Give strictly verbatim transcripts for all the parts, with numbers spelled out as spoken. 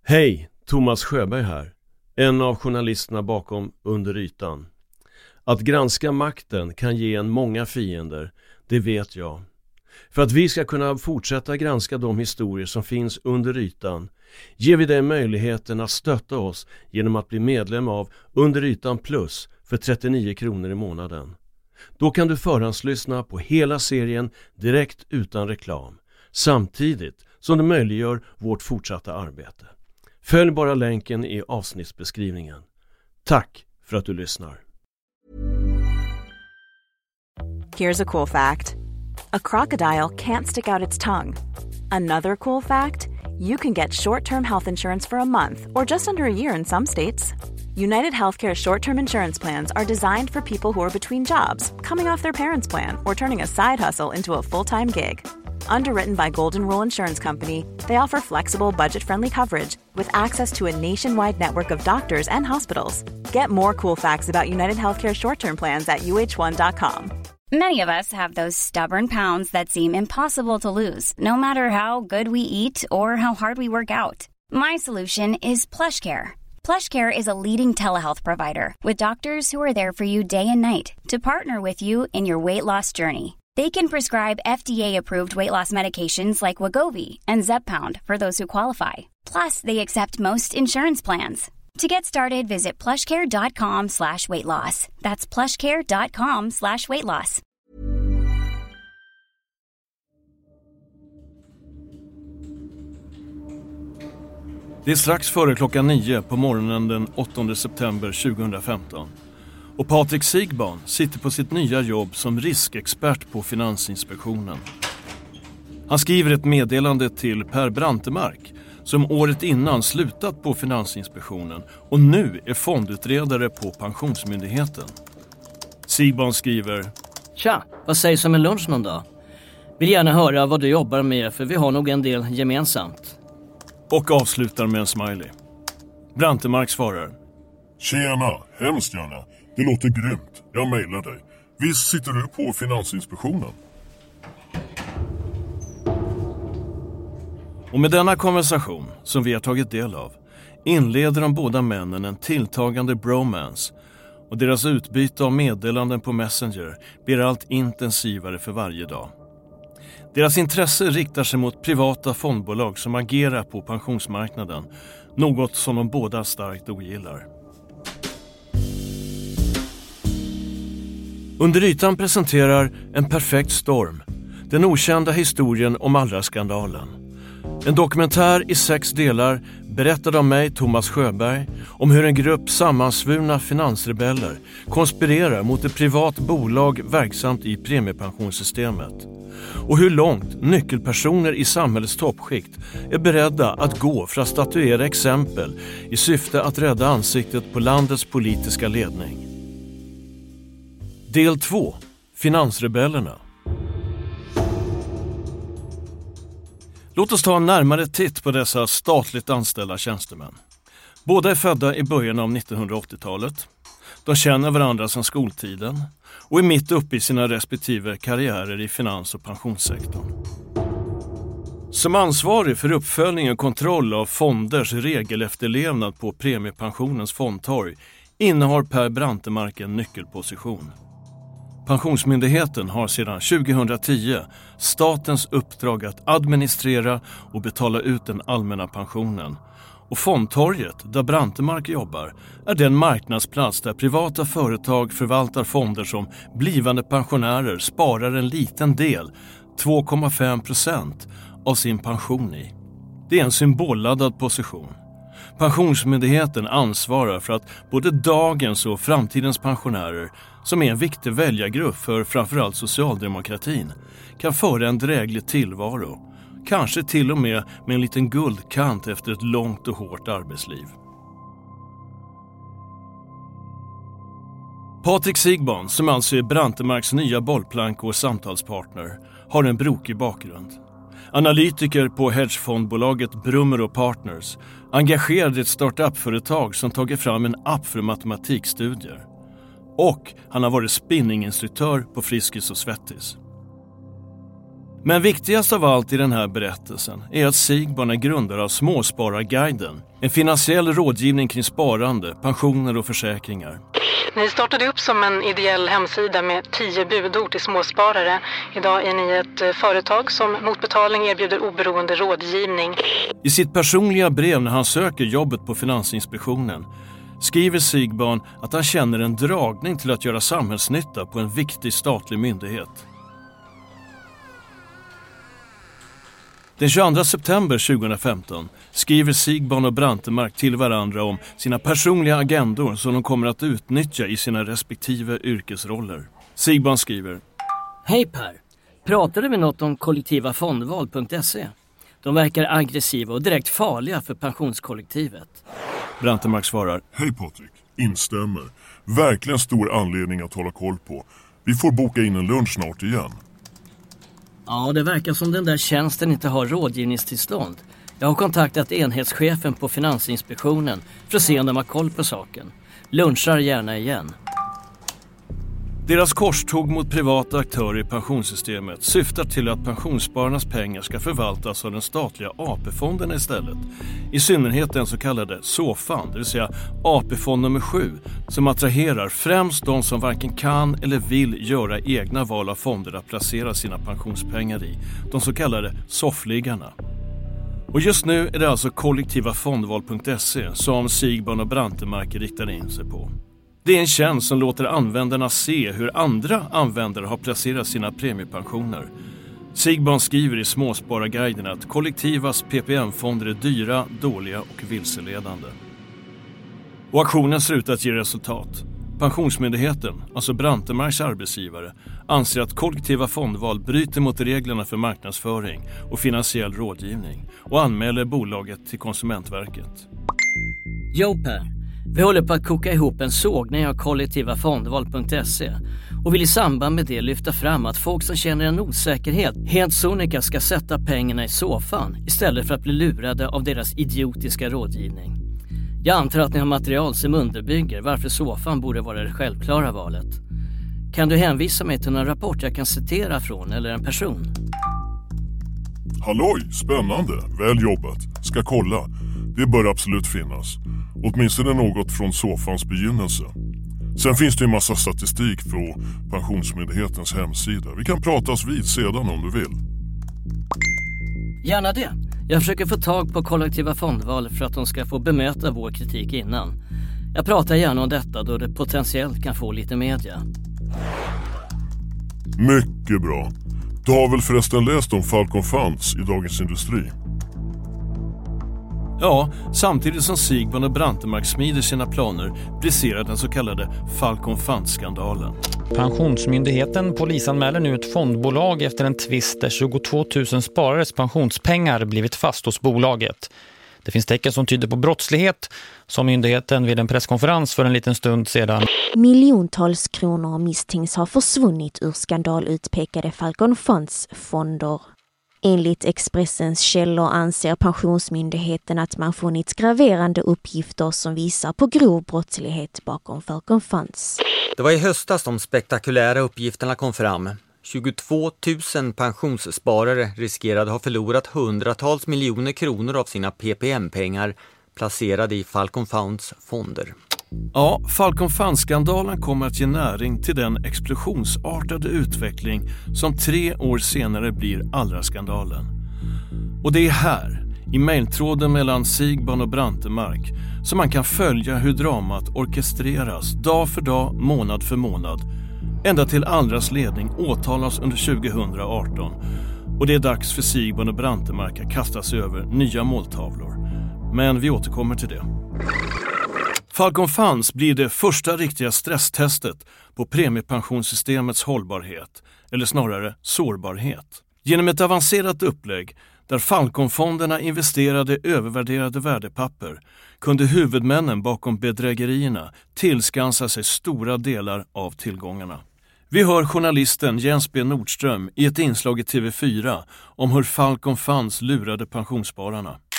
Hej, Thomas Sjöberg här. En av journalisterna bakom Under ytan. Att granska makten kan ge en många fiender, det vet jag. För att vi ska kunna fortsätta granska de historier som finns under ytan ger vi dig möjligheten att stötta oss genom att bli medlem av Under ytan plus för trettionio kronor i månaden. Då kan du förhandslyssna på hela serien direkt utan reklam, samtidigt som det möjliggör vårt fortsatta arbete. Följ bara länken i avsnittsbeskrivningen. Tack för att du lyssnar. Here's a cool fact. A crocodile can't stick out its tongue. Another cool fact, you can get short-term health insurance for a month or just under a year in some states. United Healthcare short-term insurance plans are designed for people who are between jobs, coming off their parents' plan, or turning a side hustle into a full-time gig. Underwritten by Golden Rule Insurance Company, they offer flexible, budget-friendly coverage with access to a nationwide network of doctors and hospitals. Get more cool facts about United Healthcare short-term plans at U H one dot com. Many of us have those stubborn pounds that seem impossible to lose, no matter how good we eat or how hard we work out. My solution is PlushCare. PlushCare is a leading telehealth provider with doctors who are there for you day and night to partner with you in your weight loss journey. They can prescribe F D A-approved weight loss medications like Wegovy and Zepbound for those who qualify. Plus, they accept most insurance plans. To get started, visit plushcare.com slash weight loss. That's plushcare.com slash weight loss. Det är strax före klockan nio på morgonen den åttonde september tjugohundrafemton. Och Patrik Sigban sitter på sitt nya jobb som riskexpert på Finansinspektionen. Han skriver ett meddelande till Per Brantemark som året innan slutat på Finansinspektionen och nu är fondutredare på Pensionsmyndigheten. Sigban skriver: Tja, vad sägs om en lunch någon dag? Vill gärna höra vad du jobbar med, för vi har nog en del gemensamt. Och avslutar med en smiley. Brantemark svarar: Tjena, hemskt gärna. Det låter grymt. Jag mejlar dig. Visst sitter du på Finansinspektionen? Och med denna konversation, som vi har tagit del av, inleder de båda männen en tilltagande bromance och deras utbyte av meddelanden på Messenger blir allt intensivare för varje dag. Deras intresse riktar sig mot privata fondbolag som agerar på pensionsmarknaden, något som de båda starkt ogillar. Under ytan presenterar En perfekt storm, den okända historien om Allra-skandalen. En dokumentär i sex delar berättad av mig, Thomas Sjöberg, om hur en grupp sammansvurna finansrebeller konspirerar mot ett privat bolag verksamt i premiepensionssystemet. Och hur långt nyckelpersoner i samhällets toppskikt är beredda att gå för att statuera exempel i syfte att rädda ansiktet på landets politiska ledning. Del två. Finansrebellerna. Låt oss ta en närmare titt på dessa statligt anställda tjänstemän. Båda är födda i början av nittonhundraåttiotalet. De känner varandra sedan skoltiden och är mitt uppe i sina respektive karriärer i finans- och pensionssektorn. Som ansvarig för uppföljning och kontroll av fonders regelefterlevnad på premiepensionens fondtorg innehar Per Brantemark en nyckelposition. Pensionsmyndigheten har sedan tjugohundratio statens uppdrag att administrera och betala ut den allmänna pensionen. Och fondtorget, där Brantemark jobbar, är den marknadsplats där privata företag förvaltar fonder som blivande pensionärer sparar en liten del, två komma fem procent, av sin pension i. Det är en symbolladdad position. Pensionsmyndigheten ansvarar för att både dagens och framtidens pensionärer, som är en viktig väljargrupp för framförallt socialdemokratin, kan föra en dräglig tillvaro. Kanske till och med med en liten guldkant efter ett långt och hårt arbetsliv. Patrik Sigban, som alltså är Brantemarks nya bollplank och samtalspartner, har en brokig bakgrund. Analytiker på hedgefondbolaget Brummer och Partners, engagerad i ett startup-företag som tagit fram en app för matematikstudier. Och han har varinstruktör på Friskis och Svettis. Men viktigast av allt i den här berättelsen är att Sigbarn är grundare av Småspararguiden, en finansiell rådgivning kring sparande, pensioner och försäkringar. Ni startade upp som en ideell hemsida med tio budord till småsparare. Idag är ni ett företag som mot betalning erbjuder oberoende rådgivning. I sitt personliga brev när han söker jobbet på Finansinspektionen skriver Sigbarn att han känner en dragning till att göra samhällsnytta på en viktig statlig myndighet. Den tjugoandra september tjugohundrafemton skriver Sigbarn och Brantemark till varandra om sina personliga agendor som de kommer att utnyttja i sina respektive yrkesroller. Sigbarn skriver: Hej Per, pratade vi något om kollektiva fondval punkt se? De verkar aggressiva och direkt farliga för pensionskollektivet. Brantemark svarar: Hej Patrik, instämmer. Verkligen stor anledning att hålla koll på. Vi får boka in en lunch snart igen. Ja, det verkar som den där tjänsten inte har rådgivningstillstånd. Jag har kontaktat enhetschefen på Finansinspektionen för att se om de har koll på saken. Lunchar gärna igen. Deras korståg mot privata aktörer i pensionssystemet syftar till att pensionsspararnas pengar ska förvaltas av den statliga A P-fonden istället. I synnerhet den så kallade SOFAN, det vill säga A P-fond nummer sju, som attraherar främst de som varken kan eller vill göra egna val av fonder att placera sina pensionspengar i, de så kallade soffliggarna. Och just nu är det alltså kollektiva fondval punkt se som Sigbarn och Brantemark riktar in sig på. Det är en tjänst som låter användarna se hur andra användare har placerat sina premiepensioner. Sigbarn skriver i Småspararguiden att kollektivas P P M-fonder är dyra, dåliga och vilseledande. Och aktionen ser ut att ge resultat. Pensionsmyndigheten, alltså Brantemarks arbetsgivare, anser att kollektiva fondval bryter mot reglerna för marknadsföring och finansiell rådgivning och anmäler bolaget till Konsumentverket. Jo Per, vi håller på att koka ihop en sågning av kollektiva fondval punkt se och vill i samband med det lyfta fram att folk som känner en osäkerhet helt sonika ska sätta pengarna i SOFAN istället för att bli lurade av deras idiotiska rådgivning. Jag antar att ni har material som underbygger varför SOFAN borde vara det självklara valet. Kan du hänvisa mig till någon rapport jag kan citera från eller en person? Halloj, spännande. Väl jobbat. Ska kolla. Det bör absolut finnas. Åtminstone något från SOFANs begynnelse. Sen finns det en massa statistik från Pensionsmyndighetens hemsida. Vi kan pratas vid sedan om du vill. Gärna det. Jag försöker få tag på kollektiva fondval för att de ska få bemöta vår kritik innan. Jag pratar gärna om detta då det potentiellt kan få lite media. Mycket bra. Du har väl förresten läst om Falcon Funds i Dagens Industri? Ja, samtidigt som Sigbarn och Brantemark smider sina planer briserar den så kallade Falcon Funds-skandalen. Pensionsmyndigheten polisanmäler nu ett fondbolag efter en tvist där tjugotvåtusen sparares pensionspengar blivit fast hos bolaget. Det finns tecken som tyder på brottslighet, som myndigheten vid en presskonferens för en liten stund sedan. Miljontals kronor misstänks ha försvunnit ur skandalutpekade Falcon Funds fonder. Enligt Expressens källor anser Pensionsmyndigheten att man funnit graverande uppgifter som visar på grov brottslighet bakom Falcon Funds. Det var i höstas de spektakulära uppgifterna kom fram. tjugotvåtusen pensionssparare riskerade ha förlorat hundratals miljoner kronor av sina P P M-pengar placerade i Falcon Funds fonder. Ja, Falcon Funds-skandalen kommer att ge näring till den explosionsartade utveckling som tre år senare blir Allra-skandalen. Och det är här, i mejltråden mellan Sigbarn och Brantemark, som man kan följa hur dramat orkestreras dag för dag, månad för månad, ända till Allras ledning åtalas under tjugohundraarton. Och det är dags för Sigbarn och Brantemark att kasta sig över nya måltavlor. Men vi återkommer till det. Falcon Funds blir det första riktiga stresstestet på premiepensionssystemets hållbarhet, eller snarare sårbarhet. Genom ett avancerat upplägg där Falcon-fonderna investerade övervärderade värdepapper kunde huvudmännen bakom bedrägerierna tillskansa sig stora delar av tillgångarna. Vi hör journalisten Jens B. Nordström i ett inslag i T V fyra om hur Falcon Funds lurade pensionsspararna.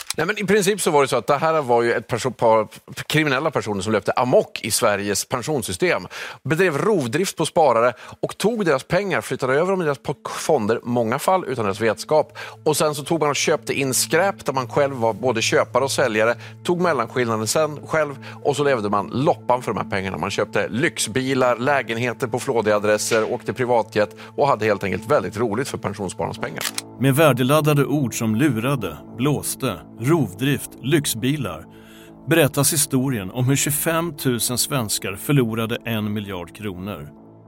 Nej, men i princip så var det så att det här var ju ett person, par kriminella personer som löpte amok i Sveriges pensionssystem, bedrev rovdrift på sparare och tog deras pengar, flyttade över dem i deras fonder, många fall utan deras vetskap, och sen så tog man och köpte in skräp där man själv var både köpare och säljare, tog mellanskillnaden sen själv, och så levde man loppan för de här pengarna. Man köpte lyxbilar, lägenheter på flådiga adresser, åkte privatjet och hade helt enkelt väldigt roligt för pensionsspararnas pengar. Med värdeladdade ord som lurade, blåste, rovdrift, lyxbilar berättas historien om hur tjugofem tusen svenskar förlorade en miljard kronor.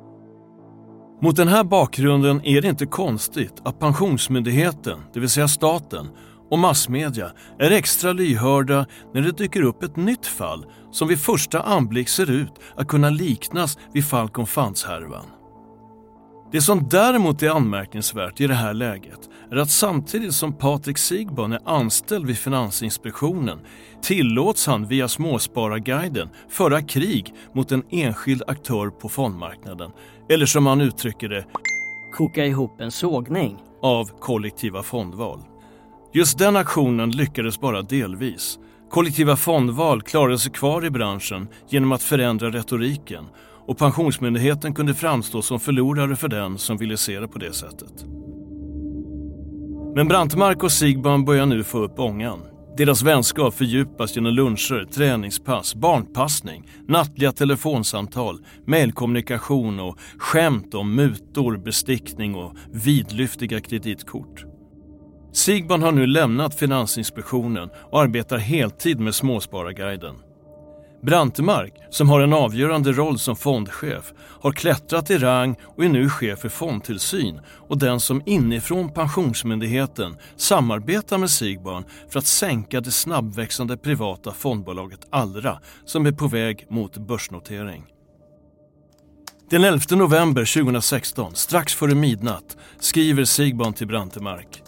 Mot den här bakgrunden är det inte konstigt att Pensionsmyndigheten, det vill säga staten, och massmedia är extra lyhörda när det dyker upp ett nytt fall som vid första anblick ser ut att kunna liknas vid Falcon Funds-härvan. Det som däremot är anmärkningsvärt i det här läget är att samtidigt som Patrik Sigborn är anställd vid Finansinspektionen tillåts han via Småspararguiden föra krig mot en enskild aktör på fondmarknaden, eller som han uttrycker det, koka ihop en sågning av kollektiva fondval. Just den aktionen lyckades bara delvis. Kollektiva fondval klarade sig kvar i branschen genom att förändra retoriken, och Pensionsmyndigheten kunde framstå som förlorare för den som ville se det på det sättet. Men Brantmark och Sigborn börjar nu få upp ångan. Deras vänskap fördjupas genom luncher, träningspass, barnpassning, nattliga telefonsamtal, mejlkommunikation och skämt om mutor, bestickning och vidlyftiga kreditkort. Sigborn har nu lämnat Finansinspektionen och arbetar heltid med Småspararguiden. Brantmark, som har en avgörande roll som fondchef, har klättrat i rang och är nu chef för fondtillsyn och den som inifrån Pensionsmyndigheten samarbetar med Sigborn för att sänka det snabbväxande privata fondbolaget Allra som är på väg mot börsnotering. Den elfte november tjugohundrasexton, strax före midnatt, skriver Sigborn till Brantmark.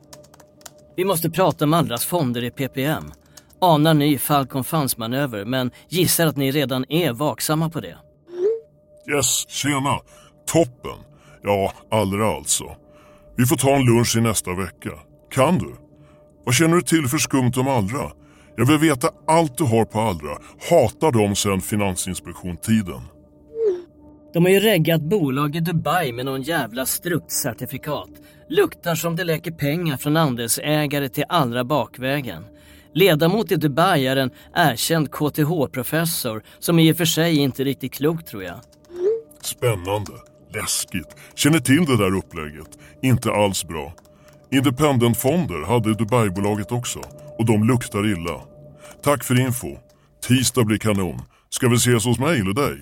Vi måste prata om Allras fonder i P P M. Anar ny Falcon Funds-manöver, men gissar att ni redan är vaksamma på det. Yes, tjena. Toppen. Ja, Allra alltså. Vi får ta en lunch i nästa vecka. Kan du? Vad känner du till för skumt om Allra? Jag vill veta allt du har på Allra. Hatar dem sedan Finansinspektion-tiden. De har ju reggat bolag i Dubai med någon jävla struktcertifikat. Luktar som det läcker pengar från andelsägare till Allra bakvägen. Ledamot i Dubai är en erkänd K T H-professor som i och för sig inte är riktigt klok, tror jag. Spännande. Läskigt. Känner till det där upplägget. Inte alls bra. Independentfonder hade Dubai-bolaget också. Och de luktar illa. Tack för info. Tisdag blir kanon. Ska vi ses hos mig eller dig?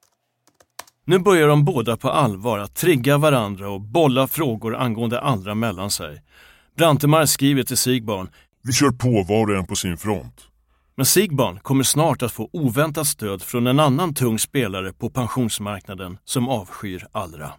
Nu börjar de båda på allvar att trigga varandra och bolla frågor angående Allra mellan sig. Brantmark skriver till Sigborn. Vi kör på var och en på sin front. Men Sigborn kommer snart att få oväntat stöd från en annan tung spelare på pensionsmarknaden som avskyr Allra.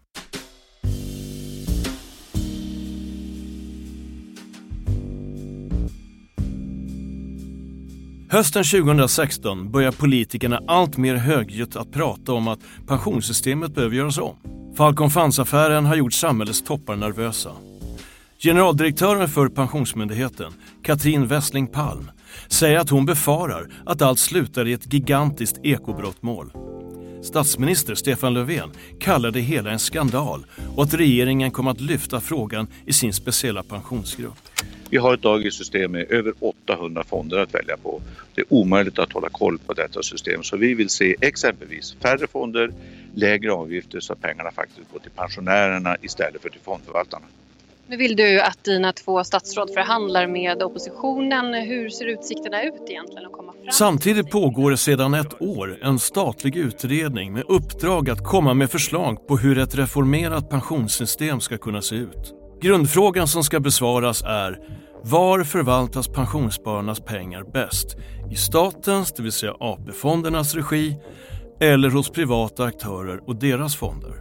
Hösten tjugohundrasexton börjar politikerna allt mer högljutt att prata om att pensionssystemet behöver göras om. Falcon Funds-affären har gjort samhällets toppar nervösa. Generaldirektören för Pensionsmyndigheten, Katrin Wessling Palm, säger att hon befarar att allt slutar i ett gigantiskt ekobrottmål. Statsminister Stefan Löfven kallar det hela en skandal och att regeringen kommer att lyfta frågan i sin speciella pensionsgrupp. Vi har ett dagens system med över åttahundra fonder att välja på. Det är omöjligt att hålla koll på detta system, så vi vill se exempelvis färre fonder, lägre avgifter så att pengarna faktiskt går till pensionärerna istället för till fondförvaltarna. Nu vill du att dina två statsråd förhandlar med oppositionen. Hur ser utsikterna ut egentligen att komma fram? Samtidigt pågår det sedan ett år en statlig utredning med uppdrag att komma med förslag på hur ett reformerat pensionssystem ska kunna se ut. Grundfrågan som ska besvaras är: var förvaltas pensionsspararnas pengar bäst? I statens, det vill säga A P-fondernas regi, eller hos privata aktörer och deras fonder?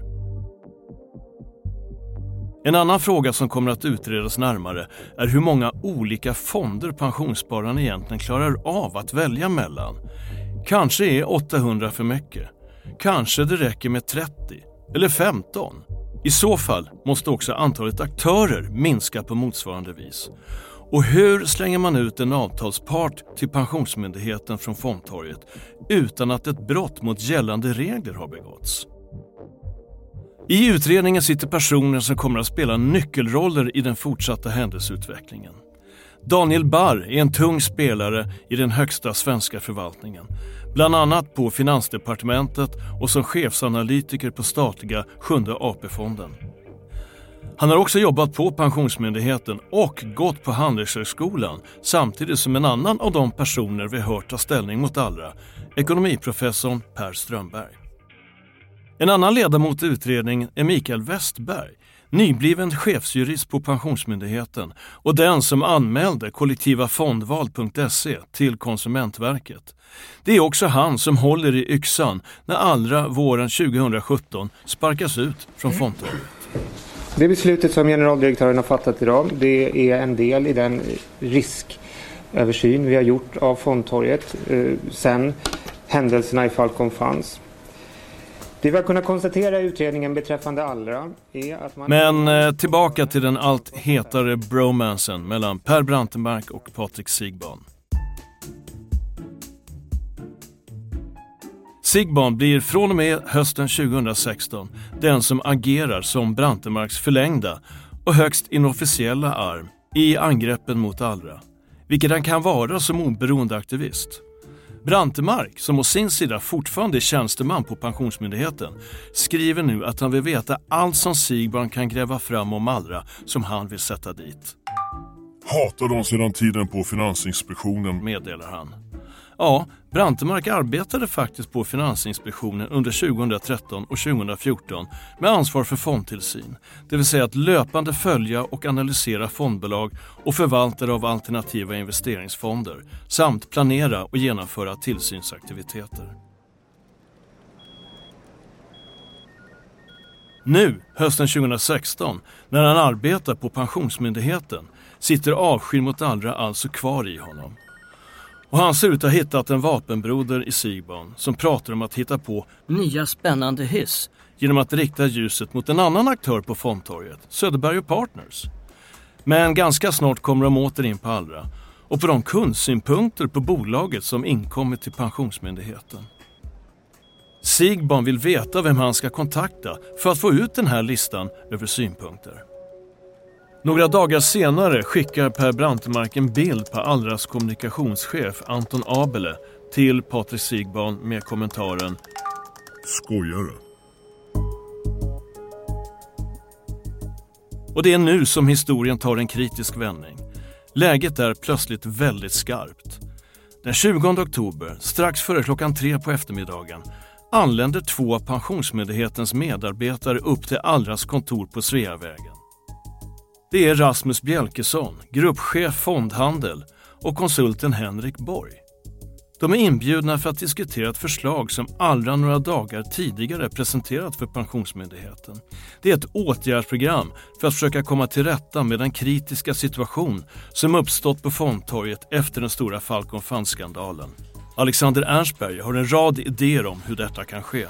En annan fråga som kommer att utredas närmare är hur många olika fonder pensionsspararna egentligen klarar av att välja mellan. Kanske är åttahundra för mycket. Kanske det räcker med trettio eller femton. I så fall måste också antalet aktörer minska på motsvarande vis. Och hur slänger man ut en avtalspart till Pensionsmyndigheten från Fondtorget utan att ett brott mot gällande regler har begåtts? I utredningen sitter personer som kommer att spela nyckelroller i den fortsatta händelseutvecklingen. Daniel Barr är en tung spelare i den högsta svenska förvaltningen, bland annat på Finansdepartementet och som chefsanalytiker på statliga Sjunde A P-fonden. Han har också jobbat på Pensionsmyndigheten och gått på Handelshögskolan samtidigt som en annan av de personer vi hört ta ställning mot Allra, ekonomiprofessorn Per Strömberg. En annan ledamot i utredningen är Mikael Westberg, nybliven chefsjurist på Pensionsmyndigheten och den som anmälde kollektiva fondval punkt se till Konsumentverket. Det är också han som håller i yxan när Allra våren tjugohundrasjutton sparkas ut från Fondtorget. Det beslutet som generaldirektören har fattat idag, det är en del i den risköversyn vi har gjort av Fondtorget eh, sen händelserna i Falcon Funds. Det vi har kunnat konstatera i utredningen beträffande Allra är att man... Men eh, tillbaka till den allt hetare bromansen mellan Per Brantemark och Patrik Sigban. Sigban blir från och med hösten tjugohundrasexton den som agerar som Brantemarks förlängda och högst inofficiella arm i angreppen mot Allra, vilket han kan vara som oberoende aktivist. Brantemark, som å sin sida fortfarande är tjänsteman på Pensionsmyndigheten, skriver nu att han vill veta allt som Sigban kan gräva fram om Allra som han vill sätta dit. Hatar de sedan tiden på Finansinspektionen, meddelar han. Ja, Brantemark arbetade faktiskt på Finansinspektionen under tjugohundratretton och tjugohundrafjorton med ansvar för fondtillsyn, det vill säga att löpande följa och analysera fondbolag och förvaltare av alternativa investeringsfonder samt planera och genomföra tillsynsaktiviteter. Nu, hösten tjugohundrasexton, när han arbetar på Pensionsmyndigheten, sitter avskyn mot Allra alltså kvar i honom. Och han ser ut att ha hittat en vapenbroder i Sigban som pratar om att hitta på nya spännande hyss genom att rikta ljuset mot en annan aktör på Fondtorget, Söderberg och Partners. Men ganska snart kommer de åter in på Allra och på de kundsynpunkter på bolaget som inkommit till Pensionsmyndigheten. Sigban vill veta vem han ska kontakta för att få ut den här listan över synpunkter. Några dagar senare skickar Per Brantemark en bild på Allras kommunikationschef Anton Abele till Patrik Sigban med kommentaren skojare. Och det är nu som historien tar en kritisk vändning. Läget är plötsligt väldigt skarpt. Den tjugonde oktober, strax före klockan tre på eftermiddagen, anländer två av Pensionsmyndighetens medarbetare upp till Allras kontor på Sveavägen. Det är Rasmus Bjelkesson, gruppchef fondhandel, och konsulten Henrik Borg. De är inbjudna för att diskutera ett förslag som Allra några dagar tidigare presenterat för Pensionsmyndigheten. Det är ett åtgärdsprogram för att försöka komma till rätta med den kritiska situation som uppstått på Fondtorget efter den stora Falcon Funds-skandalen. Alexander Ernstberg har en rad idéer om hur detta kan ske.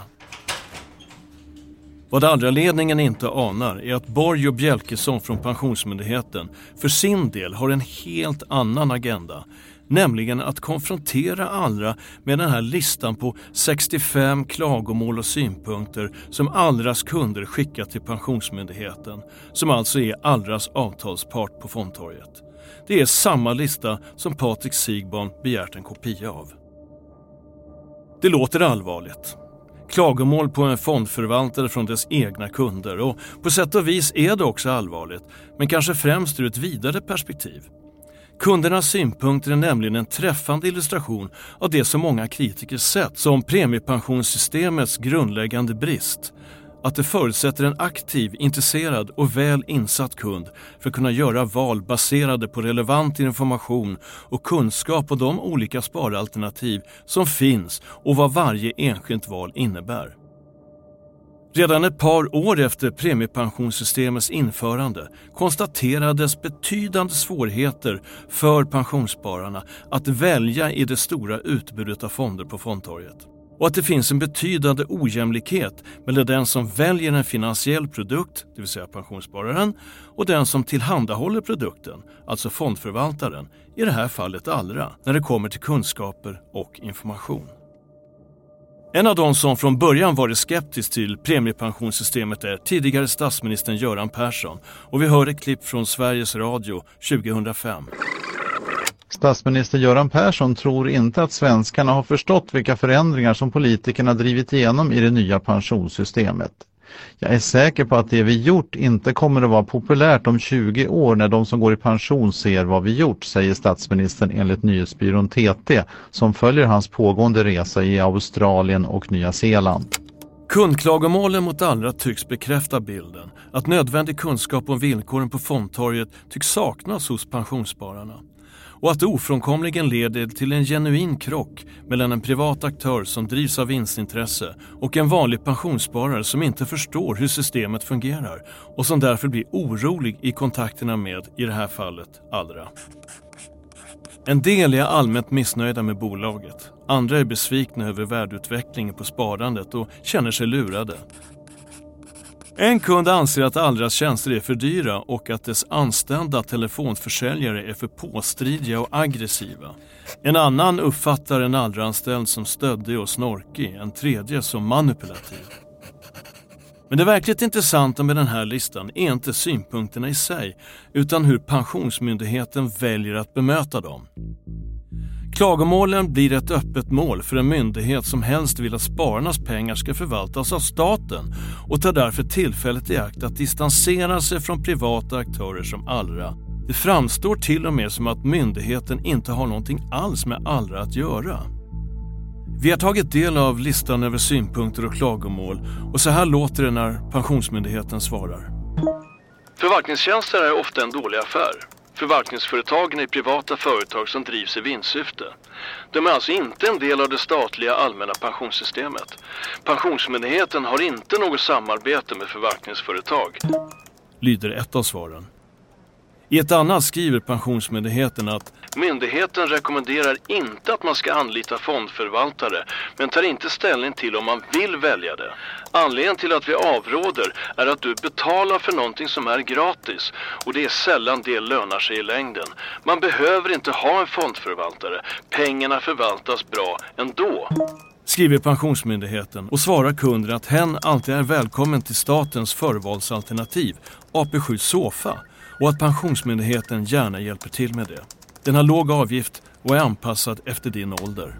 Vad Allra-ledningen inte anar är att Borg och Bjelkesson från Pensionsmyndigheten för sin del har en helt annan agenda, nämligen att konfrontera Allra med den här listan på sextiofem klagomål och synpunkter som Allras kunder skickat till Pensionsmyndigheten, som alltså är Allras avtalspart på Fondtorget. Det är samma lista som Patrik Sigban begärt en kopia av. Det låter allvarligt. Klagomål på en fondförvaltare från dess egna kunder, och på sätt och vis är det också allvarligt, men kanske främst ur ett vidare perspektiv. Kundernas synpunkter är nämligen en träffande illustration av det som många kritiker sett som premiepensionssystemets grundläggande brist, att det förutsätter en aktiv, intresserad och väl insatt kund för att kunna göra val baserade på relevant information och kunskap på de olika sparalternativ som finns och vad varje enskilt val innebär. Redan ett par år efter premiepensionssystemets införande konstaterades betydande svårigheter för pensionsspararna att välja i det stora utbudet av fonder på Fondtorget. och att det finns en betydande ojämlikhet mellan den som väljer en finansiell produkt, det vill säga pensionsspararen, och den som tillhandahåller produkten, alltså fondförvaltaren, i det här fallet Allra, när det kommer till kunskaper och information. En av de som från början varit skeptisk till premiepensionssystemet är tidigare statsministern Göran Persson, och vi hör ett klipp från Sveriges Radio tjugohundrafem. Statsminister Göran Persson tror inte att svenskarna har förstått vilka förändringar som politikerna drivit igenom i det nya pensionssystemet. Jag är säker på att det vi gjort inte kommer att vara populärt om tjugo år när de som går i pension ser vad vi gjort, säger statsministern enligt nyhetsbyrån T T som följer hans pågående resa i Australien och Nya Zeeland. Kundklagomålen mot Allra tycks bekräfta bilden att nödvändig kunskap om villkoren på fondtorget tycks saknas hos pensionsspararna. Och att det ofrånkomligen leder till en genuin krock mellan en privat aktör som drivs av vinstintresse och en vanlig pensionssparare som inte förstår hur systemet fungerar och som därför blir orolig i kontakterna med, i det här fallet, Allra. En del är allmänt missnöjda med bolaget. Andra är besvikna över värdeutvecklingen på sparandet och känner sig lurade. En kund anser att Allras tjänster är för dyra och att dess anställda telefonförsäljare är för påstridiga och aggressiva. En annan uppfattar en Allra-anställd som stöddig och snorkig, en tredje som manipulativ. Men det verkligt intressanta med den här listan är inte synpunkterna i sig, utan hur Pensionsmyndigheten väljer att bemöta dem. Klagomålen blir ett öppet mål för en myndighet som helst vill att spararnas pengar ska förvaltas av staten och tar därför tillfället i akt att distansera sig från privata aktörer som Allra. Det framstår till och med som att myndigheten inte har någonting alls med Allra att göra. Vi har tagit del av listan över synpunkter och klagomål och så här låter det när Pensionsmyndigheten svarar. Förvaltningstjänster är ofta en dålig affär. Förvaltningsföretagen är privata företag som drivs i vinstsyfte. De är alltså inte en del av det statliga allmänna pensionssystemet. Pensionsmyndigheten har inte något samarbete med förvaltningsföretag, lyder ett av svaren. I ett annat skriver Pensionsmyndigheten att myndigheten rekommenderar inte att man ska anlita fondförvaltare men tar inte ställning till om man vill välja det. Anledningen till att vi avråder är att du betalar för någonting som är gratis och det är sällan det lönar sig i längden. Man behöver inte ha en fondförvaltare. Pengarna förvaltas bra ändå, skriver Pensionsmyndigheten och svarar kunden att hen alltid är välkommen till statens förvalsalternativ, A P sju Sofa, och att Pensionsmyndigheten gärna hjälper till med det. Den har låg avgift och är anpassad efter din ålder.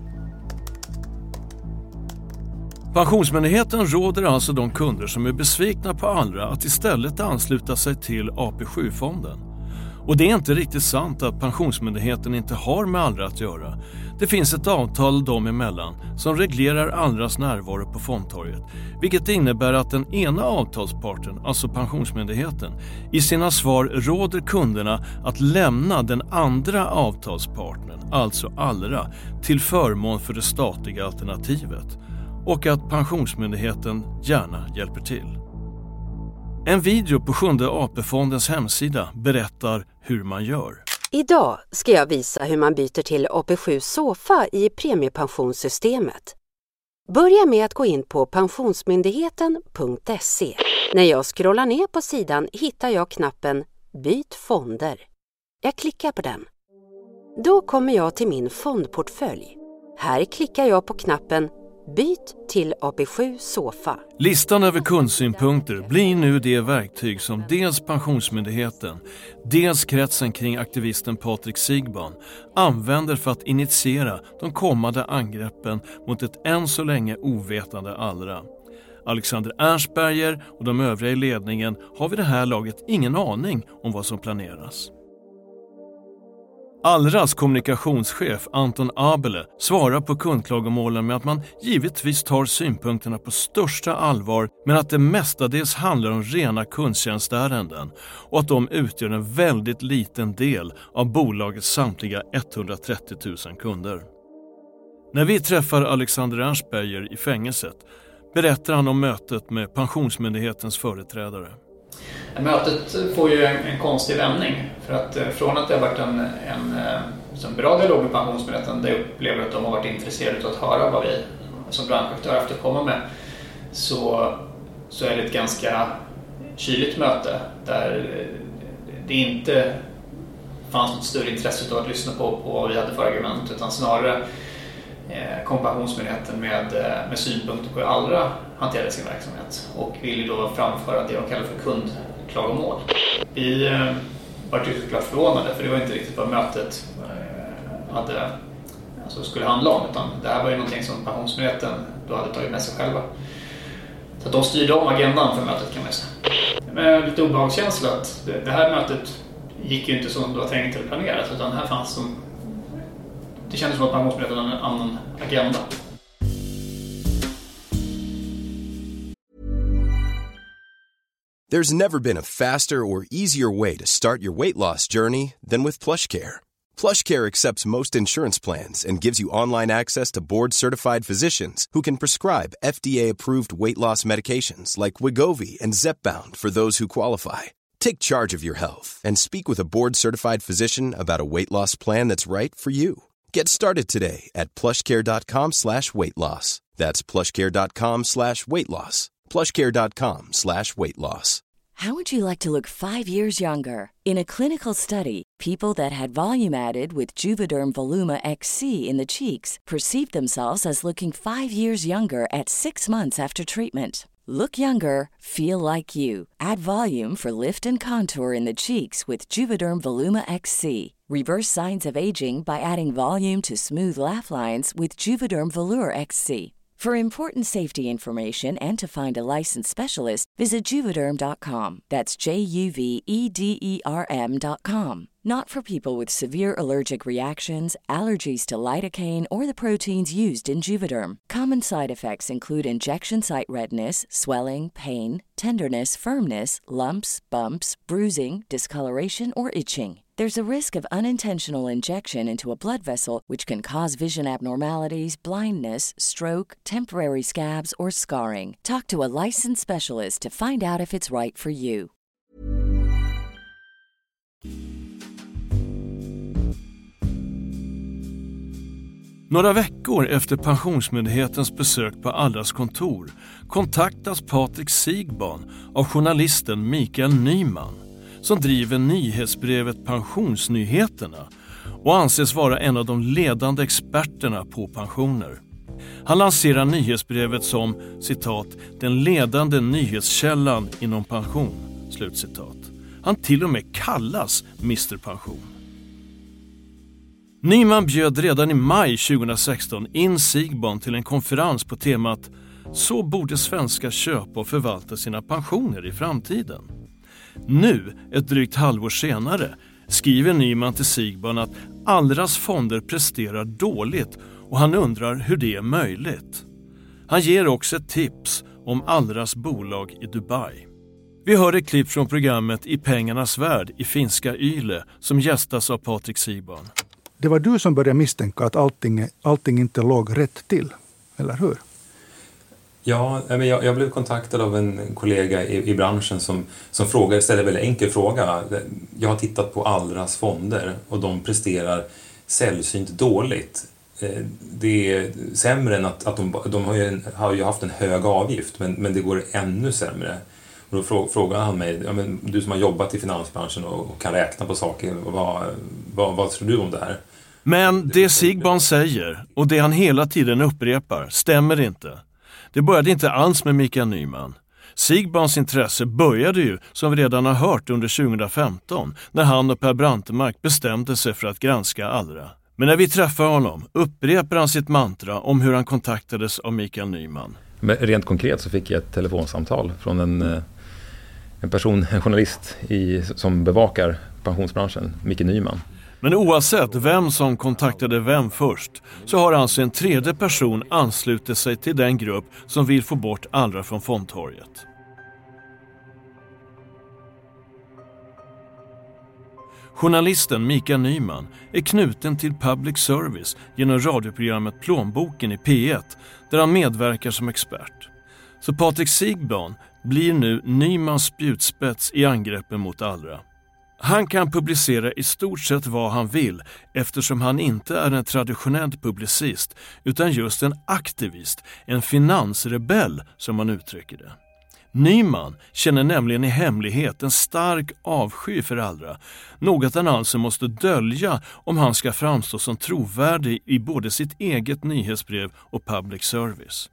Pensionsmyndigheten råder alltså de kunder som är besvikna på Allra att istället ansluta sig till A P sju-fonden. Och det är inte riktigt sant att Pensionsmyndigheten inte har med Allra att göra. Det finns ett avtal dem emellan som reglerar Allras närvaro på fondtorget, vilket innebär att den ena avtalsparten, alltså Pensionsmyndigheten, i sina svar råder kunderna att lämna den andra avtalspartnern, alltså Allra, till förmån för det statliga alternativet och att Pensionsmyndigheten gärna hjälper till. En video på Sjunde A P-fondens hemsida berättar hur man gör. Idag ska jag visa hur man byter till A P sju Sofa i premiepensionssystemet. Börja med att gå in på pensionsmyndigheten punkt se. När jag scrollar ner på sidan hittar jag knappen Byt fonder. Jag klickar på den. Då kommer jag till min fondportfölj. Här klickar jag på knappen Byt till A P sju Sofa. Listan över kundsynpunkter blir nu det verktyg som dels Pensionsmyndigheten, dels kretsen kring aktivisten Patrik Sigban använder för att initiera de kommande angreppen mot ett än så länge ovetande Allra. Alexander Ernstberger och de övriga i ledningen har vid det här laget ingen aning om vad som planeras. Allras kommunikationschef Anton Abele svarar på kundklagomålen med att man givetvis tar synpunkterna på största allvar men att det mestadels handlar om rena kundtjänstärenden och att de utgör en väldigt liten del av bolagets samtliga etthundratrettio tusen kunder. När vi träffar Alexander Ernstberger i fängelset berättar han om mötet med Pensionsmyndighetens företrädare. Mötet får ju en, en konstig vändning för att eh, från att det har varit en, en, en bra dialog med Pensionsmyndigheten där jag upplever att de har varit intresserade av att höra vad vi som branschaktör haft att komma med, så, så är det ett ganska kyligt möte där det inte fanns något större intresse av att lyssna på, på vad vi hade för argument, utan snarare eh, kom Pensionsmyndigheten med, med synpunkter på hur Allra hanterade sin verksamhet och ville då framföra det de kallar för kundklagomål. Vi eh, var ju såklart förvånade, för det var inte riktigt vad mötet eh, hade, alltså skulle handla om, utan det här var ju någonting som Pensionsmyndigheten då hade tagit med sig själva. Så att de styrde om agendan för mötet, kan man säga. Med lite obehagskänsla att det, det här mötet gick ju inte som det var tänkt eller planerat, utan här fanns som, det kändes som att Pensionsmyndigheten hade en annan agenda. There's never been a faster or easier way to start your weight loss journey than with PlushCare. PlushCare accepts most insurance plans and gives you online access to board-certified physicians who can prescribe F D A-approved weight loss medications like Wegovy and Zepbound for those who qualify. Take charge of your health and speak with a board-certified physician about a weight loss plan that's right for you. Get started today at plushcare.com slash weight loss. That's plushcare.com slash weight loss. plushcare.com slash weight loss. How would you like to look five years younger? In a clinical study, people that had volume added with Juvederm Voluma X C in the cheeks perceived themselves as looking five years younger at six months after treatment. Look younger, feel like you. Add volume for lift and contour in the cheeks with Juvederm Voluma X C. Reverse signs of aging by adding volume to smooth laugh lines with Juvederm Volure X C. For important safety information and to find a licensed specialist, visit Juvederm dot com. That's J U V E D E R M dot com. Not for people with severe allergic reactions, allergies to lidocaine, or the proteins used in Juvederm. Common side effects include injection site redness, swelling, pain, tenderness, firmness, lumps, bumps, bruising, discoloration, or itching. There's a risk of unintentional injection into a blood vessel, which can cause vision abnormalities, blindness, stroke, temporary scabs, or scarring. Talk to a licensed specialist to find out if it's right for you. Några veckor efter Pensionsmyndighetens besök på Allras kontor kontaktas Patrik Sigban av journalisten Mikael Nyman, som driver nyhetsbrevet Pensionsnyheterna och anses vara en av de ledande experterna på pensioner. Han lanserar nyhetsbrevet som, citat, den ledande nyhetskällan inom pension, slutcitat. Han till och med kallas mister Pension. Nyman bjöd redan i maj tjugohundrasexton in Sigban till en konferens på temat Så borde svenskar köpa och förvalta sina pensioner i framtiden. Nu, ett drygt halvår senare, skriver Nyman till Sigban att Allras fonder presterar dåligt och han undrar hur det är möjligt. Han ger också ett tips om Allras bolag i Dubai. Vi hör ett klipp från programmet I pengarnas värld i finska Yle som gästas av Patrik Sigban. Det var du som började misstänka att allting, allting inte låg rätt till, eller hur? Ja, jag, jag blev kontaktad av en kollega i, i branschen som, som frågar, ställer en väldigt enkel fråga. Jag har tittat på Allras fonder och de presterar sällsynt dåligt. Det är sämre än att, att de, de har, ju en, har ju haft en hög avgift, men, men det går ännu sämre. Och då frågade han mig, ja, men du som har jobbat i finansbranschen och, och kan räkna på saker, vad, vad, vad tror du om det här? Men det Sigban säger och det han hela tiden upprepar stämmer inte. Det började inte alls med Mikael Nyman. Sigbans intresse började ju, som vi redan har hört, under tjugohundrafemton när han och Per Brantemark bestämde sig för att granska Allra. Men när vi träffar honom upprepar han sitt mantra om hur han kontaktades av Mikael Nyman. Men rent konkret så fick jag ett telefonsamtal från en, en person, en journalist i, som bevakar pensionsbranschen, Mikael Nyman. Men oavsett vem som kontaktade vem först så har alltså en tredje person anslutit sig till den grupp som vill få bort Allra från fondtorget. Journalisten Mikael Nyman är knuten till public service genom radioprogrammet Plånboken i P ett där han medverkar som expert. Så Patrik Sigban blir nu Nymans spjutspets i angreppen mot Allra. Han kan publicera i stort sett vad han vill eftersom han inte är en traditionell publicist utan just en aktivist, en finansrebell som man uttrycker det. Nyman känner nämligen i hemlighet en stark avsky för Allra, något han alltså måste dölja om han ska framstå som trovärdig i både sitt eget nyhetsbrev och public service.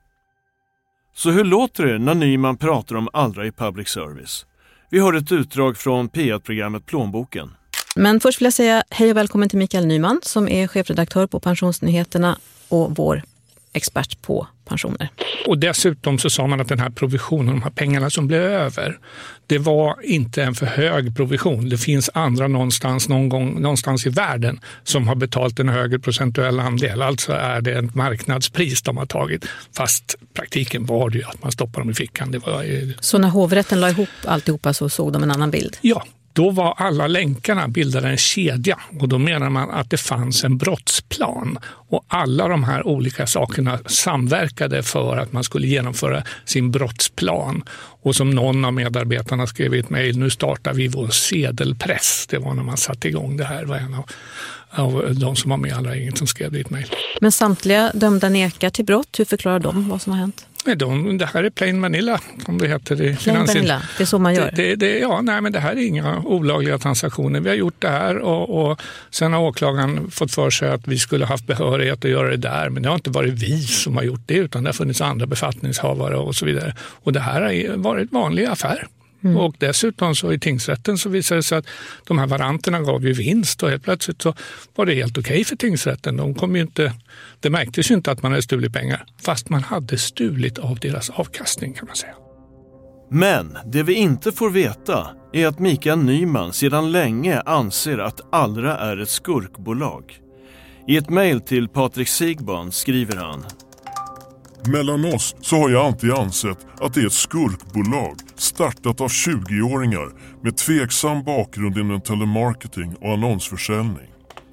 Så hur låter det när Nyman pratar om Allra i public service? Vi har ett utdrag från P ett-programmet Plånboken. Men först vill jag säga hej och välkommen till Mikael Nyman som är chefredaktör på Pensionsnyheterna och vår expert på pensioner. Och dessutom så sa man att den här provisionen, de här pengarna som blev över, det var inte en för hög provision. Det finns andra någonstans, någon gång, någonstans i världen som har betalt en högre procentuell andel. Alltså är det ett marknadspris de har tagit. Fast praktiken var det ju att man stoppar dem i fickan. Det var ju... Så när hovrätten la ihop alltihopa så såg de en annan bild? Ja. Då var alla länkarna bildade en kedja och då menar man att det fanns en brottsplan och alla de här olika sakerna samverkade för att man skulle genomföra sin brottsplan. Och som någon av medarbetarna skrev i ett mejl, nu startar vi vår sedelpress. Det var när man satte igång det här, var en av, av de som var med alla inget som skrev det i ett mejl. Men samtliga dömda nekar till brott, hur förklarar de vad som har hänt? De, det här är plain vanilla, som det heter. Det, plain vanilla, det är så man gör? Det, det, ja, nej, men det här är inga olagliga transaktioner. Vi har gjort det här och, och sen har åklagaren fått för sig att vi skulle haft behörighet att göra det där. Men det har inte varit vi som har gjort det utan det har funnits andra befattningshavare och så vidare. Och det här har varit vanlig affär. Mm. Och dessutom så i tingsrätten så visade det sig att de här varanterna gav ju vinst och helt plötsligt så var det helt okej för tingsrätten. De kom ju inte, det märktes ju inte att man hade stulit pengar fast man hade stulit av deras avkastning kan man säga. Men det vi inte får veta är att Mikael Nyman sedan länge anser att Allra är ett skurkbolag. I ett mejl till Patrik Sigban skriver han: Mellan oss så har jag alltid ansett att det är ett skurkbolag startat av tjugoåringar med tveksam bakgrund inom telemarketing och annonsförsäljning.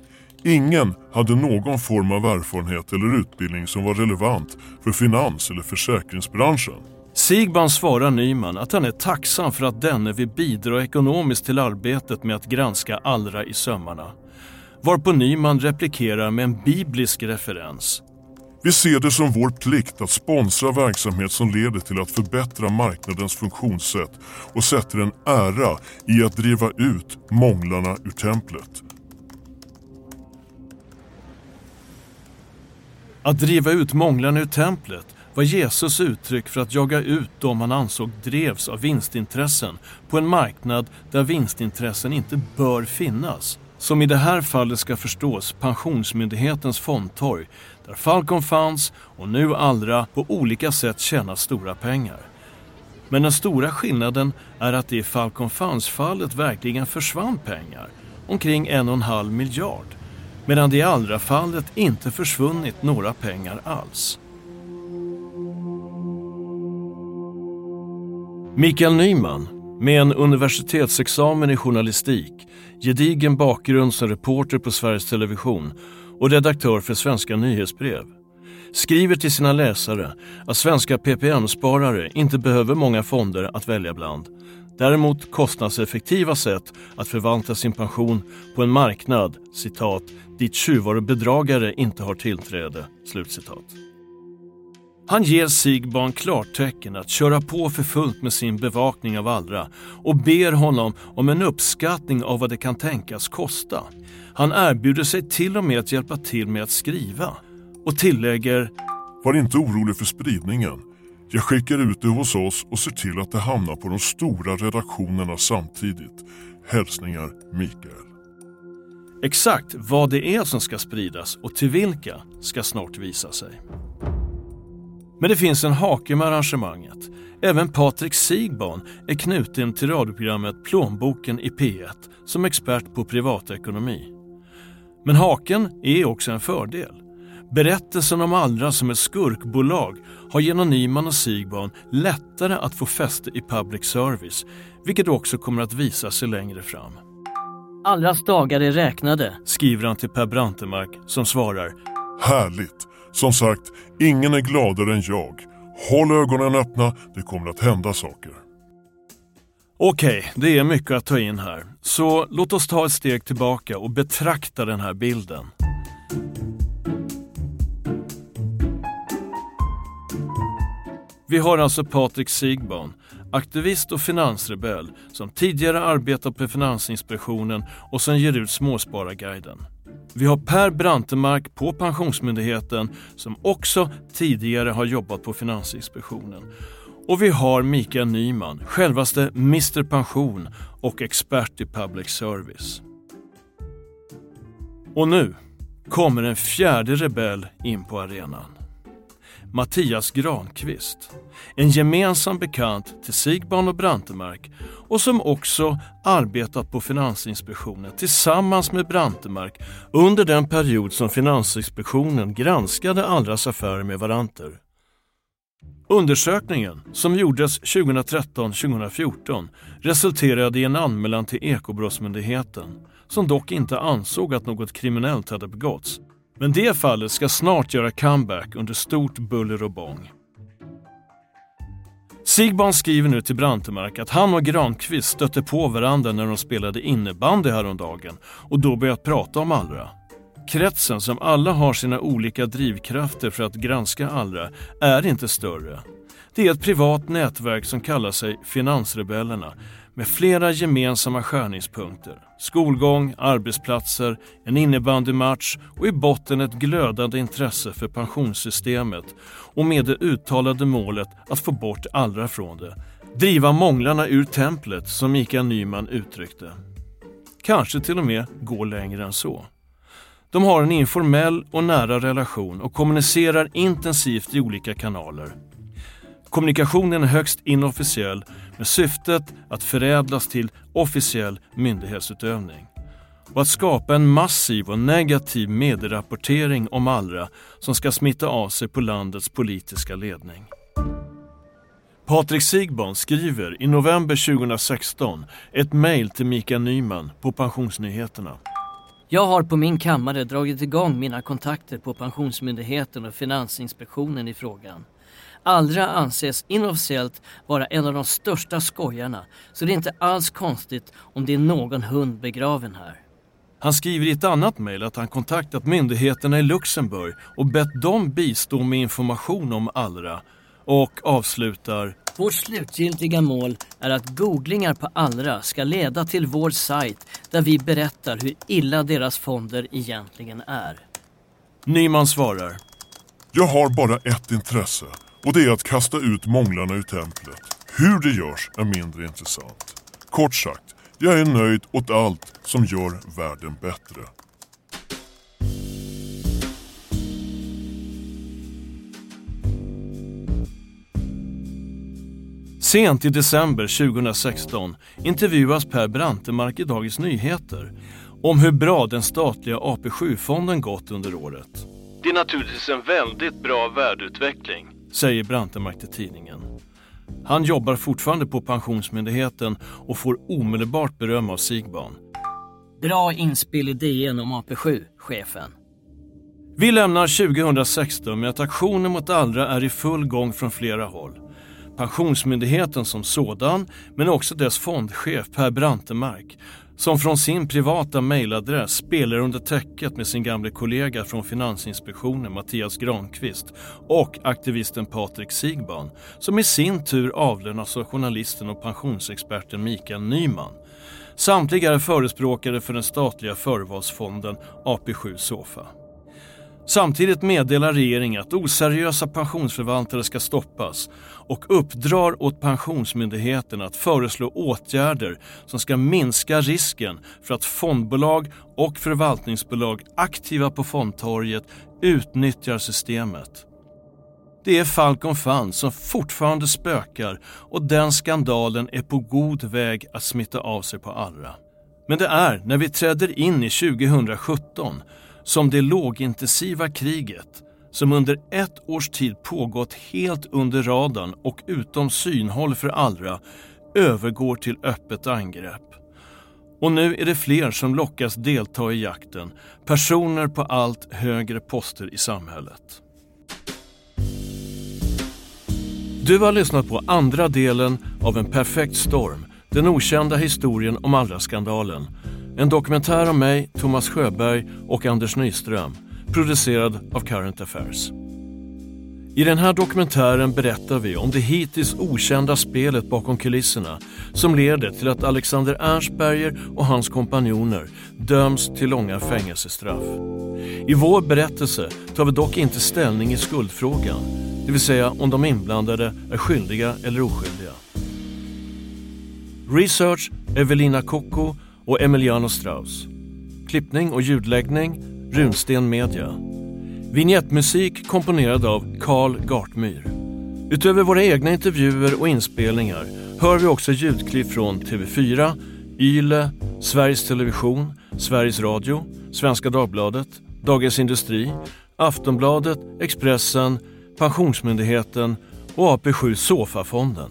Ingen hade någon form av erfarenhet eller utbildning som var relevant för finans- eller försäkringsbranschen. Sigban svarar Nyman att han är tacksam för att denne vill bidra ekonomiskt till arbetet med att granska Allra i sömmarna. Varpå Nyman replikerar med en biblisk referens. Vi ser det som vår plikt att sponsra verksamhet som leder till att förbättra marknadens funktionssätt och sätter en ära i att driva ut månglarna ur templet. Att driva ut månglarna ur templet var Jesus uttryck för att jaga ut dem han ansåg drevs av vinstintressen på en marknad där vinstintressen inte bör finnas. Som i det här fallet ska förstås Pensionsmyndighetens fondtorg där Falcon Funds och nu Allra på olika sätt tjänar stora pengar. Men den stora skillnaden är att det i Falcon Funds-fallet verkligen försvann pengar, omkring en och en halv miljard, medan det i Allra-fallet inte försvunnit några pengar alls. Mikael Nyman, med en universitetsexamen i journalistik, gedigen bakgrund som reporter på Sveriges Television och redaktör för Svenska Nyhetsbrev, skriver till sina läsare att svenska P P M-sparare inte behöver många fonder att välja bland. Däremot kostnadseffektiva sätt att förvalta sin pension på en marknad, citat, dit tjuvar och bedragare inte har tillträde, slutcitat. Han ger Sigban klartecken att köra på för fullt med sin bevakning av Allra och ber honom om en uppskattning av vad det kan tänkas kosta. Han erbjuder sig till och med att hjälpa till med att skriva och tillägger: Var inte orolig för spridningen. Jag skickar ut det hos oss och ser till att det hamnar på de stora redaktionerna samtidigt. Hälsningar Mikael. Exakt vad det är som ska spridas och till vilka ska snart visa sig. Men det finns en hake med arrangemanget. Även Patrik Sigban är knuten till radioprogrammet Plånboken i P ett som expert på privatekonomi. Men haken är också en fördel. Berättelsen om Allra som ett skurkbolag har genom Nyman och Sigban lättare att få fäste i public service, vilket också kommer att visa sig längre fram. Allras dagar är räknade, skriver han till Per Brantemark som svarar: Härligt! Som sagt, ingen är gladare än jag. Håll ögonen öppna, det kommer att hända saker. Okej, det är mycket att ta in här. Så låt oss ta ett steg tillbaka och betrakta den här bilden. Vi har alltså Patrik Sigban, aktivist och finansrebell som tidigare arbetat på Finansinspektionen och som ger ut Småspararguiden. Vi har Per Brantemark på Pensionsmyndigheten som också tidigare har jobbat på Finansinspektionen. Och vi har Mikael Nyman, självaste mister Pension och expert i public service. Och nu kommer en fjärde rebell in på arenan. Mattias Granqvist, en gemensam bekant till Sigban och Brantemark och som också arbetat på Finansinspektionen tillsammans med Brantemark under den period som Finansinspektionen granskade Allras affärer med Varanter. Undersökningen, som gjordes tjugohundratretton tjugohundrafjorton, resulterade i en anmälan till Ekobrottsmyndigheten, som dock inte ansåg att något kriminellt hade begåtts. Men det fallet ska snart göra comeback under stort buller och bång. Sigban skriver nu till Brantemark att han och Granqvist stötte på varandra när de spelade innebandy häromdagen och då börjat prata om Allra. Kretsen, som alla har sina olika drivkrafter för att granska Allra, är inte större. Det är ett privat nätverk som kallar sig Finansrebellerna med flera gemensamma skärningspunkter. Skolgång, arbetsplatser, en innebandymatch och i botten ett glödande intresse för pensionssystemet och med det uttalade målet att få bort Allra från det. Driva månglarna ur templet, som Mikael Nyman uttryckte. Kanske till och med gå längre än så. De har en informell och nära relation och kommunicerar intensivt i olika kanaler. Kommunikationen är högst inofficiell med syftet att förädlas till officiell myndighetsutövning och att skapa en massiv och negativ medierapportering om Allra som ska smitta av sig på landets politiska ledning. Patrik Sigban skriver i november tjugohundrasexton ett mejl till Mikael Nyman på Pensionsnyheterna. Jag har på min kammare dragit igång mina kontakter på Pensionsmyndigheten och Finansinspektionen i frågan. Allra anses inofficiellt vara en av de största skojarna, så det är inte alls konstigt om det är någon hund begraven här. Han skriver i ett annat mejl att han kontaktat myndigheterna i Luxemburg och bett dem bistå med information om Allra och avslutar: Vårt slutgiltiga mål är att googlingar på Allra ska leda till vår sajt där vi berättar hur illa deras fonder egentligen är. Nyman svarar: Jag har bara ett intresse, och det är att kasta ut månglarna ur templet. Hur det görs är mindre intressant. Kort sagt, jag är nöjd åt allt som gör världen bättre. Sent i december tjugohundrasexton intervjuas Per Brantemark i Dagens Nyheter om hur bra den statliga A P sju-fonden gått under året. Det är naturligtvis en väldigt bra värdeutveckling, säger Brantemark till tidningen. Han jobbar fortfarande på Pensionsmyndigheten och får omedelbart beröm av Sigban. Bra inspel i D N om A P sju, chefen. Vi lämnar tjugohundrasexton med att aktionen mot Allra är i full gång från flera håll. Pensionsmyndigheten som sådan, men också dess fondchef Per Brantemark, som från sin privata mejladress spelar under täcket med sin gamla kollega från Finansinspektionen Mattias Granqvist och aktivisten Patrik Sigban, som i sin tur avlönas av journalisten och pensionsexperten Mikael Nyman. Samtliga är förespråkare för den statliga förvalsfonden A P sju SOFA. Samtidigt meddelar regeringen att oseriösa pensionsförvaltare ska stoppas och uppdrar åt Pensionsmyndigheten att föreslå åtgärder som ska minska risken för att fondbolag och förvaltningsbolag aktiva på fondtorget utnyttjar systemet. Det är Falcon Funds som fortfarande spökar och den skandalen är på god väg att smitta av sig på Allra. Men det är när vi träder in i tjugohundrasjutton som det lågintensiva kriget, som under ett års tid pågått helt under radarn och utom synhåll för Allra, övergår till öppet angrepp. Och nu är det fler som lockas delta i jakten, personer på allt högre poster i samhället. Du har lyssnat på andra delen av En perfekt storm, Den okända historien om Allra-skandalen. En dokumentär om mig, Thomas Sjöberg och Anders Nyström, producerad av Current Affairs. I den här dokumentären berättar vi om det hittills okända spelet bakom kulisserna som leder till att Alexander Ernstberger och hans kompanjoner döms till långa fängelsestraff. I vår berättelse tar vi dock inte ställning i skuldfrågan, det vill säga om de inblandade är skyldiga eller oskyldiga. Research Evelina Kocko och Emiliano Strauss. Klippning och ljudläggning Runsten Media. Vignettmusik komponerad av Carl Gartmyr. Utöver våra egna intervjuer och inspelningar hör vi också ljudklipp från T V fyra, Yle, Sveriges Television, Sveriges Radio, Svenska Dagbladet, Dagens Industri, Aftonbladet, Expressen, Pensionsmyndigheten och A P sju Sofa-fonden.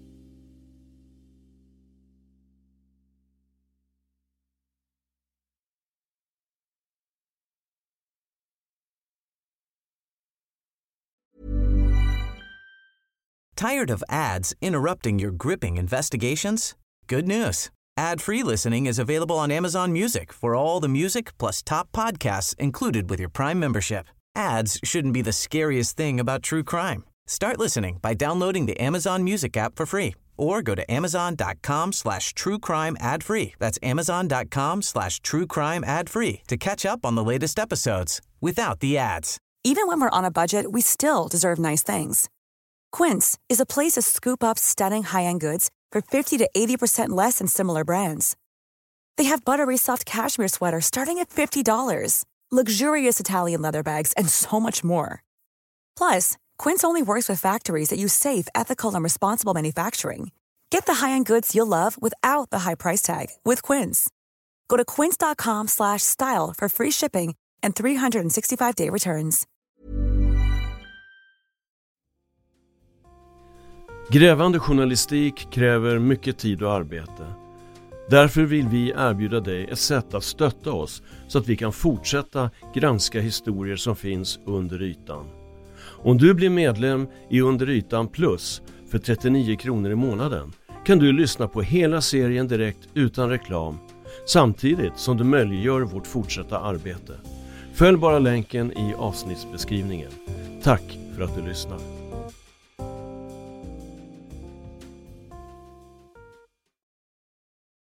Tired of ads interrupting your gripping investigations? Good news. Ad-free listening is available on Amazon Music for all the music plus top podcasts included with your Prime membership. Ads shouldn't be the scariest thing about true crime. Start listening by downloading the Amazon Music app for free or go to amazon.com slash true crime ad free. That's amazon.com slash true crime ad free to catch up on the latest episodes without the ads. Even when we're on a budget, we still deserve nice things. Quince is a place to scoop up stunning high-end goods for fifty to eighty percent less than similar brands. They have buttery soft cashmere sweaters starting at fifty dollars, luxurious Italian leather bags, and so much more. Plus, Quince only works with factories that use safe, ethical, and responsible manufacturing. Get the high-end goods you'll love without the high price tag with Quince. Go to quince.com slash style for free shipping and three sixty-five day returns. Grävande journalistik kräver mycket tid och arbete. Därför vill vi erbjuda dig ett sätt att stötta oss så att vi kan fortsätta granska historier som finns under ytan. Om du blir medlem i Under ytan plus för trettionio kronor i månaden kan du lyssna på hela serien direkt utan reklam samtidigt som du möjliggör vårt fortsatta arbete. Följ bara länken i avsnittsbeskrivningen. Tack för att du lyssnar.